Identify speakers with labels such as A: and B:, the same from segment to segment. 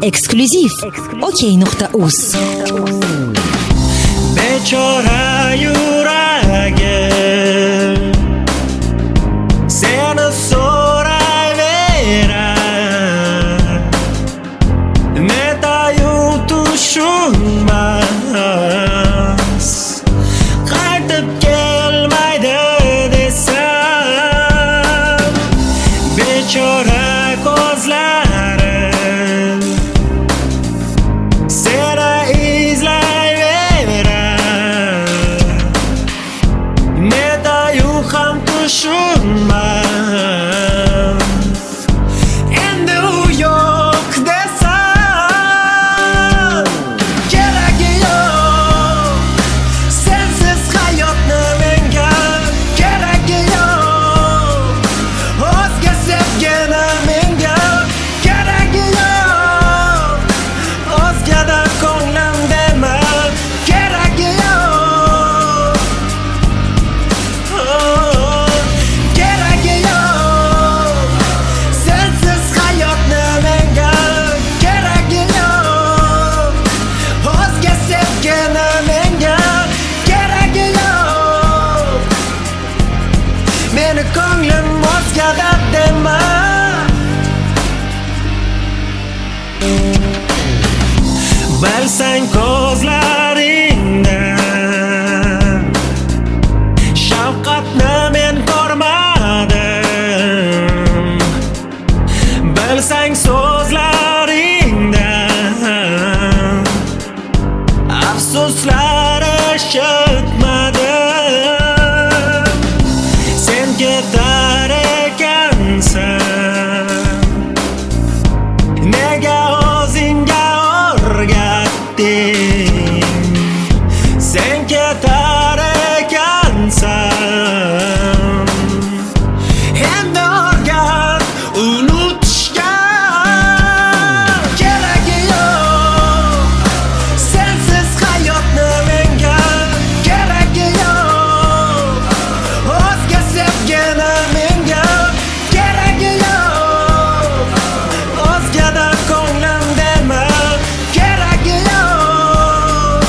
A: Eksklyuziv OK.uz.
B: Bechora yuragim seni so'rayverar, netayu tushunmas, qaytib kelmaydi desam. Bechora ko'zlarim seni izlayverar, netayu ham tushunmas. Endi u yo'q desam, keragi yo'q. Sensiz hayotni menga keragi yo'q. O'zga sevgini menga keragi yo'q. O'zgada ko'nglim dema keragi yo'q. Keragi yo'q. Sensiz hayotni menga keragi yo'q. O'zga sevgini menga keragi yo'q. Meni ko'nglim o'zgada dema. Bilsang ko'zlaringdan shafqatni men ko'rmadim. Bilsang so'zlaringdan afsuslar eshitmadim. Sen ketar ekansan, nega o'zingga o'rgatding? Sen ketar ekansan, endi o'rgat unutishga. Keragi yo'q. Sensiz hayotni menga keragi yo'q. O'zga sevgini menga keragi yo'q. O'zgada ko'nglim dema keragi yo'q.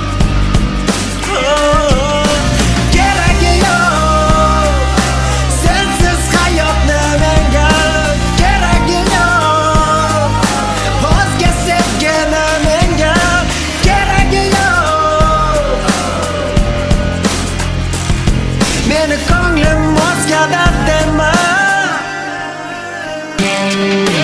B: Keragi yo'q. Sensiz hayotni menga keragi yo'q. O'zga sevgini menga keragi yo'q. Meni ko'nglim o'zgada dema.